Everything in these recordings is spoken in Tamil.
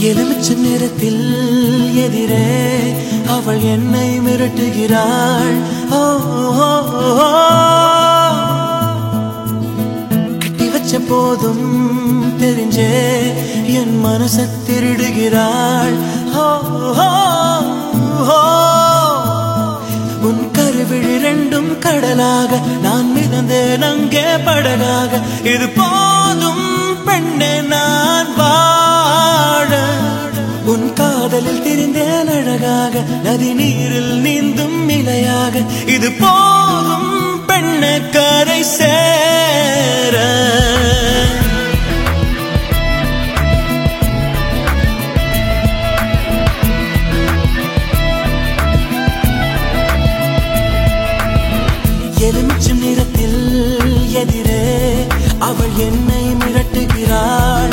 எலுமிச்சை நிறத்தில் எதிரே அவள் என்னை மிரட்டுகிறாள். ஓ கட்டி வச்ச போதும் தெரிஞ்சே என் மனசை திருடுகிறாள். உன் கருவிழி ரெண்டும் கடலாக நான் மிதந்தேன் அங்கே படகாக. இது போதும் பெண்ணே நான் வாழ. உன் காதலில் திரிந்தேன் அழகாக நதி நீரில் நீந்தும் இலையாக. இது போதும் பெண்ணே கரை சேர. எலுமிச்சை நிறத்தில் எதிரே அவள் என்னை மிரட்டுகிறாள்.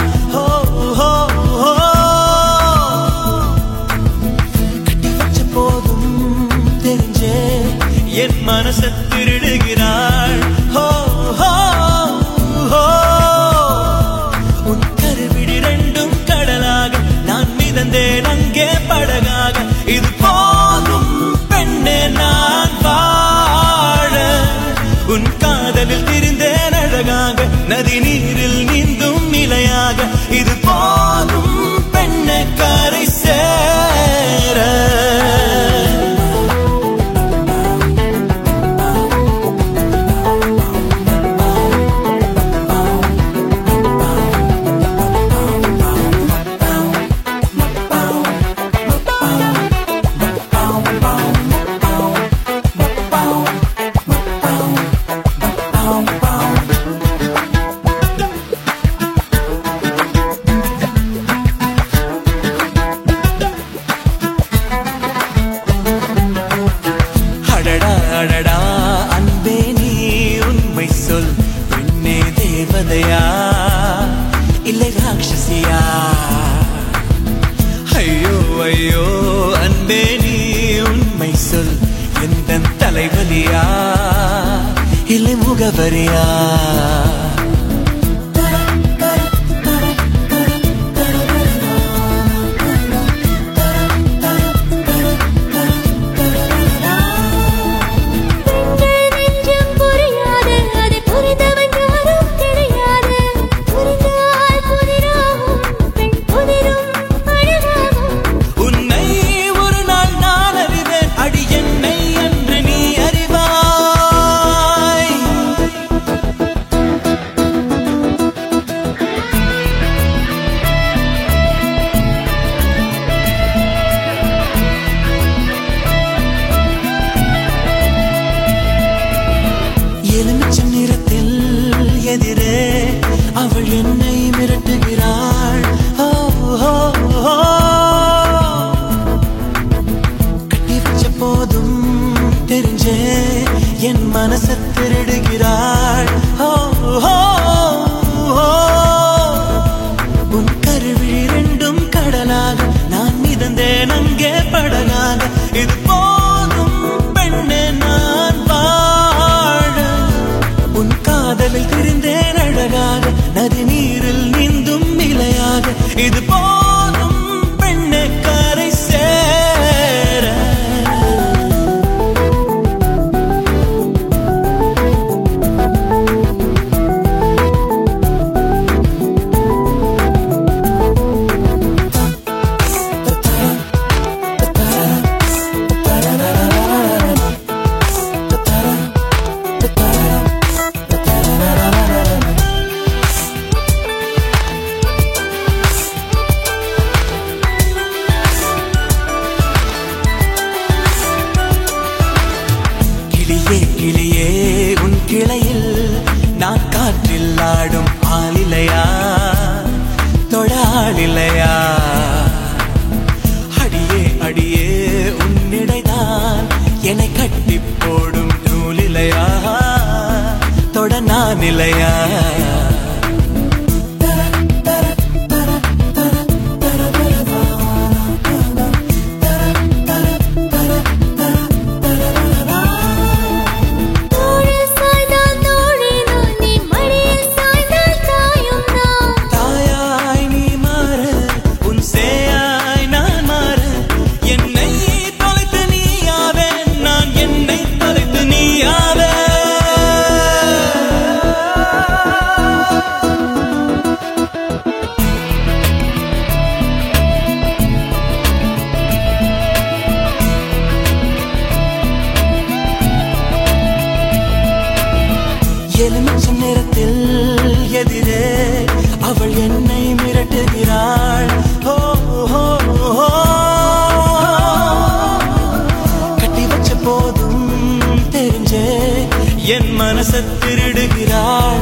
கட்டி வச்ச போதும் தெரிஞ்சே என் மனசை திருடுகிறாள். உன் கருவிழி ரெண்டும் கடலாக நான் மிதந்தேன் அங்கே படகாக. இது போதும் பெண்ணே நான் வாழ. உன் காதலில் திரிந்தேன் அழகாக நதி நீரில் நீந்தும் இலையாக. இது போதும் பெண்ணை கரை சேர. அடடா அன்பே நீ உண்மை சொல். பெண்ணே தேவதையா இல்லை ராட்சசியா? ஐயோ ஐயோ அன்பே நீ உண்மை சொல். எந்த தலைவலியா இல்லை முகவரியா? எலுமிச்சை நிறத்தில் எதிரே அவள் என்னை மிரட்டுகிறாள். கட்டி வச்ச போதும் தெரிஞ்சே என் மனசை திருடுகிறாள். உன் கருவிழி ரெண்டும் கடலாக நான் மிதந்தேன் அங்கே படகாக. இது போதும் பெண்ணே நான் வாழ. உன் காதலில் திரிந்தேன் அழகாக நதி நீரில் நீந்தும் இலையாக. இது போதும் பெண்ணை கரை சேர. கிளியே உன் கிளையில் நான் காற்றில் ஆடும் ஆளிலையா தொடாளிலையா? அடியே அடியே உன்னிடைதான் என்னை கட்டி போடும் நூலிலையா தொட நான் இல்லையா? தாயாய் நீ மாற உன் எலுமிச்சை நிறத்தில் எதிரே அவள் என்னை மிரட்டுகிறாள். கட்டி வச்ச போதும் தெரிஞ்சே என் மனசை திருடுகிறாள்.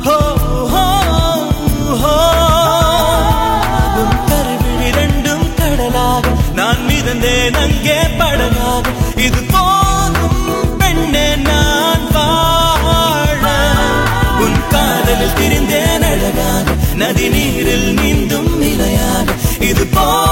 உன் கருவிழி ரெண்டும் கடலாக நான் மிதந்தேன் அங்கே படகாக. இது போதும் பெண்ணே நான் வாழ. உன் காதலில் திரிந்தேன் அழகாக நதி நீரில் நீந்தும் நிலையாக. இது